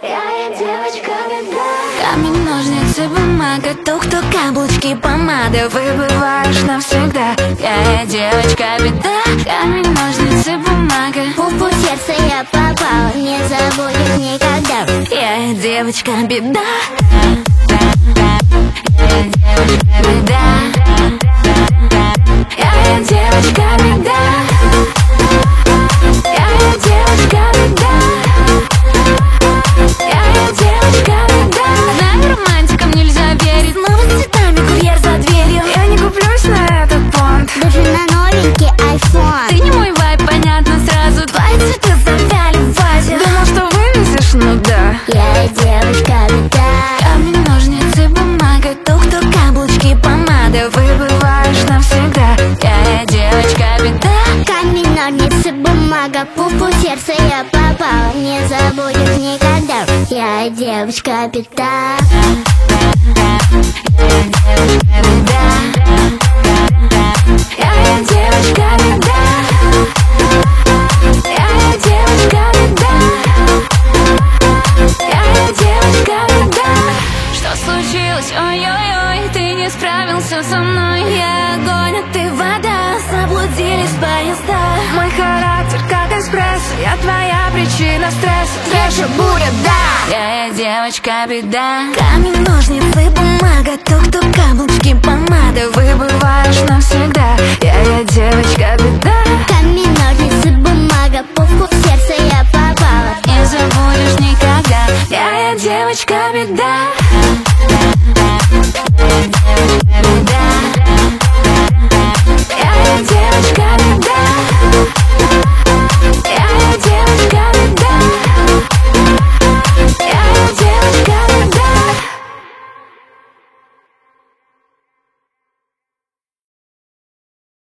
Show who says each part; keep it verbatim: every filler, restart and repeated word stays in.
Speaker 1: Я девочка беда. Камень, ножницы, бумага, тук-тук, каблучки, помада. Выбываешь навсегда. Я девочка беда. Камень, ножницы, бумага.
Speaker 2: Пупу сердце я попала, не забудешь никогда.
Speaker 1: Я девочка беда. Я девочка беда. Я девочка беда. Я девочка беда. Я девочка беда. Нами романтикам нельзя верить. Снова с цветами курьер за дверью. Я не куплюсь на этот понт.
Speaker 2: Даже на новенький айфон.
Speaker 1: Ты не мой вайб, понятно сразу. Твои цветы завяли в вазе. Думал, что вывезешь, ну да.
Speaker 2: Я девочка беда.
Speaker 1: Камень, ножницы, бумага, тук-тук, каблучки, помада. Выбываешь навсегда. Я девочка беда.
Speaker 2: Камень, ножницы, бумага, пупу сердце я попала, не забудешь никогда. Я девочка беда.
Speaker 1: Я девочка беда. Я девочка беда. Я девочка беда. Я девочка беда. Что случилось? Ой-ой-ой, ты не справился со мной. Я огонь, а ты вода. Заблудились поезда. Мой характер как эспрессо. Я твоя причина стресса. Свежая буря, да. Я девочка беда. Камень, ножницы, бумага, тук-тук, каблучки, помада. Выбываешь навсегда. Я, я девочка беда.
Speaker 2: Камень, ножницы, бумага, пупу в сердце я попала.
Speaker 1: Не забудешь никогда. Я, я девочка беда.